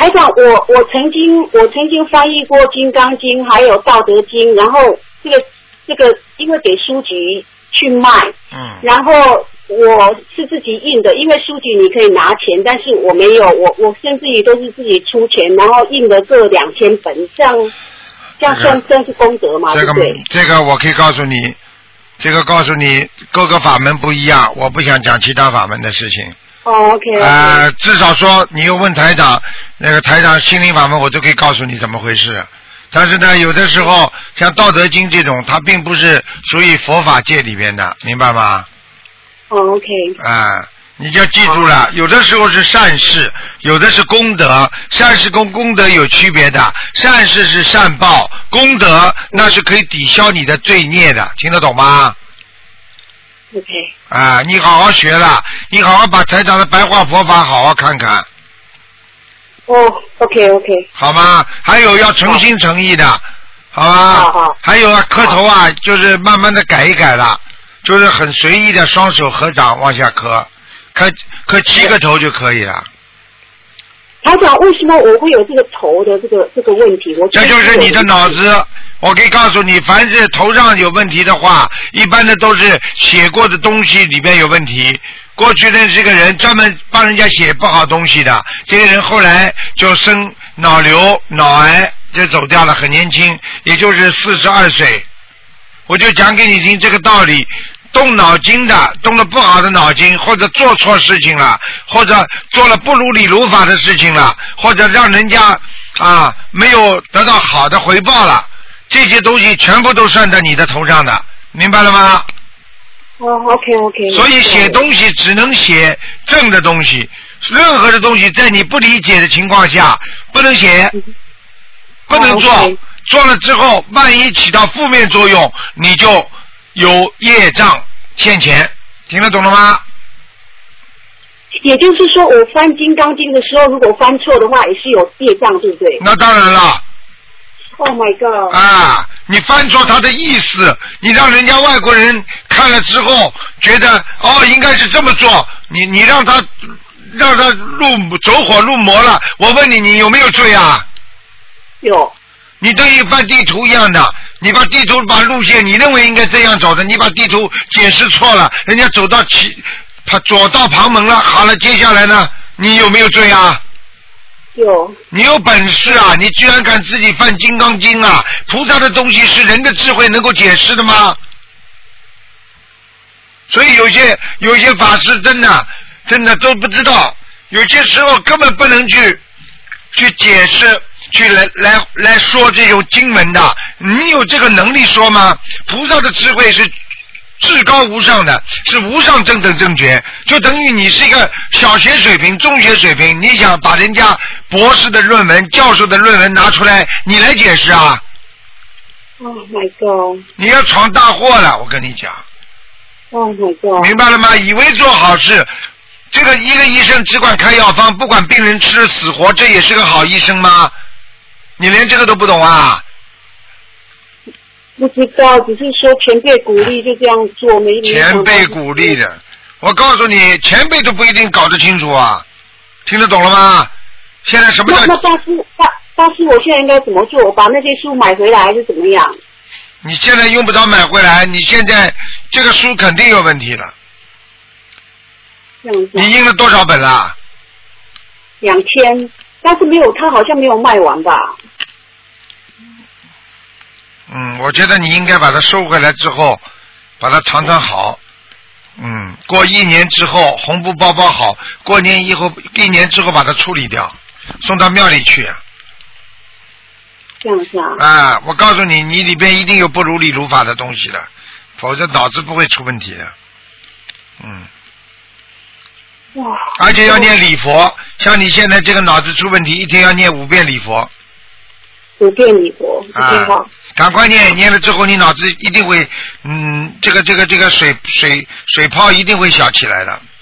台长，我曾经翻译过《金刚经》还有《道德经》，然后这个因为给书局去卖，然后我是自己印的，因为书局你可以拿钱，但是我没有，我甚至于都是自己出钱，然后印了各2000本，这样算是功德嘛？对不对？ 这个我可以告诉你，各个法门不一样，我不想讲其他法门的事情。 OK。 至少说你又问台长，那个台长心灵法门我都可以告诉你怎么回事。但是呢，有的时候像《道德经》这种，它并不是属于佛法界里边的，明白吗 ？OK。 你就要记住了，有的时候是善事，有的是功德，善事跟功德有区别的。善事是善报，功德那是可以抵消你的罪孽的，听得懂吗 ？OK。 你好好学了，你好好把台长的白话佛法好好看看。 OK。 好吗？还有要诚心诚意的，好吧？ 好。 还有磕头就是慢慢的改一改了，就是很随意的双手合掌往下磕7个头就可以了。 台长，为什么我会有这个头的这个问题？ 这就是你的脑子。我可以告诉你，凡是头上有问题的话，一般的都是写过的东西里边有问题。过去的这个人专门帮人家写不好东西的，这个人后来就生脑瘤、脑癌，就走掉了，很年轻，也就是42岁。我就讲给你听这个道理。动脑筋的，动了不好的脑筋，或者做错事情了，或者做了不如理如法的事情了，或者让人家没有得到好的回报了，这些东西全部都算在你的头上的，明白了吗 ？OK。 所以写东西只能写正的东西，任何的东西在你不理解的情况下不能写，不能做，做了之后万一起到负面作用，你就有业障欠钱，听得懂了吗？ 也就是说，我翻《金刚经》的时候，如果翻错的话，也是有业障，对不对？ 那当然了。 Oh my god！ 你翻错他的意思，你让人家外国人看了之后觉得应该是这么做，你让他走火入魔了，我问你，你有没有罪啊？ 有。 你等于翻地图一样的，你把地图把路线你认为应该这样走的，你把地图解释错了，人家走到左到旁门了，好了，接下来呢，你有没有罪啊？ 有。你有本事你居然敢自己翻《金刚经》菩萨的东西是人的智慧能够解释的吗？所以有些法师真的都不知道，有些时候根本不能去解释，去来说这种经文的，你有这个能力说吗？菩萨的智慧是至高无上的，是无上正等正觉，就等于你是一个小学水平、中学水平，你想把人家博士的论文、教授的论文拿出来，你来解释啊？ Oh my god！ 你要闯大祸了，我跟你讲。 Oh my god！ 明白了吗？以为做好事。这个一个医生只管开药方，不管病人吃死活，这也是个好医生吗？你连这个都不懂啊？ 不知道，只是说前辈鼓励就这样做，没前辈鼓励的，我告诉你，前辈都不一定搞得清楚啊，听得懂了吗？现在什么叫？ 那大师，我现在应该怎么做？我把那些书买回来还是怎么样？ 你现在用不着买回来，你现在这个书肯定有问题了。你印了多少本啦 ？2000，但是没有，他好像没有卖完吧？ 我觉得你应该把它收回来之后，把它藏藏好。过1年之后，红布包包好，过年以后1年之后把它处理掉，送到庙里去。 这样是啊。 我告诉你，你里边一定有不如理如法的东西的，否则脑子不会出问题的。 哇！ 而且要念礼佛，像你现在这个脑子出问题，一天要念5遍礼佛。 5遍礼佛，挺好。 赶快念了之后，你脑子一定会，这个水泡一定会小起来的。